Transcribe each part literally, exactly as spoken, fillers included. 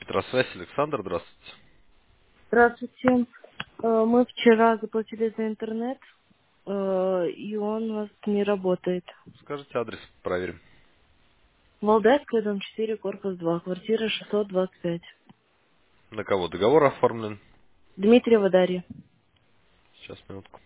Петросвязь, Александр, здравствуйте. Здравствуйте. Э, Мы вчера заплатили за интернет, э, и он у нас не работает. Скажите адрес, проверим. Валдайская, дом четыре, корпус два, квартира шестьсот двадцать пять. На кого договор оформлен? Дмитриева Дарья. Сейчас, минутку.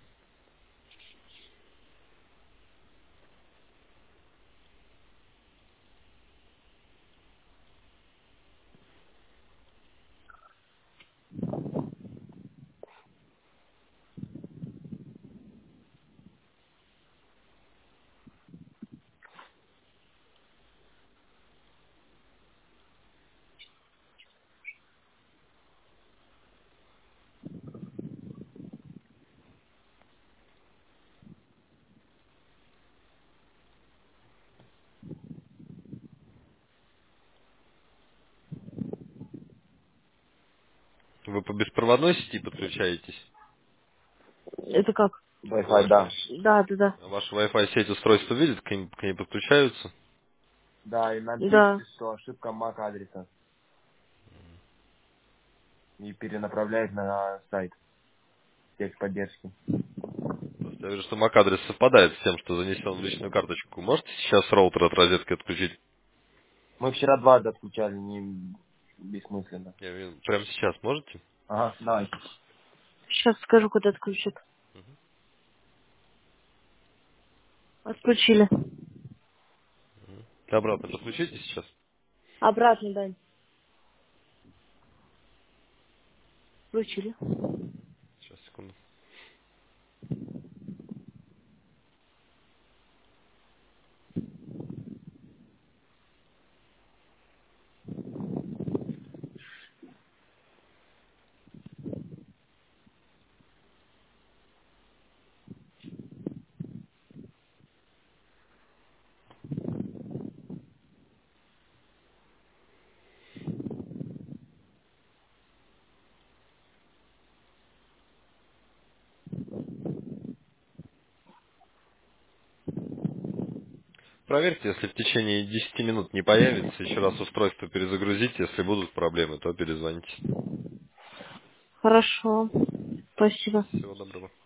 Вы по беспроводной сети подключаетесь? Это как? По Wi-Fi, да. Wi-Fi. Да, да, да. А ваша Wi-Fi сеть устройство видит, к ним, к ней подключаются? Да, и нам Да. пишет, что ошибка мак адреса и перенаправляет на сайт техподдержки. Просто я вижу, что эм эй си-адрес совпадает с тем, что занесен в личную карточку. Можете сейчас роутер от розетки отключить? Мы вчера дважды отключали, не бессмысленно. Я вижу, прямо сейчас можете? Ага, давай. Сейчас скажу, куда отключат. Отключили. И обратно подключите сейчас. Обратно, Дань. Включили. Сейчас, секунду. Проверьте, если в течение десяти минут не появится, еще раз устройство перезагрузите. Если будут проблемы, то перезвоните. Хорошо. Спасибо. Всего доброго.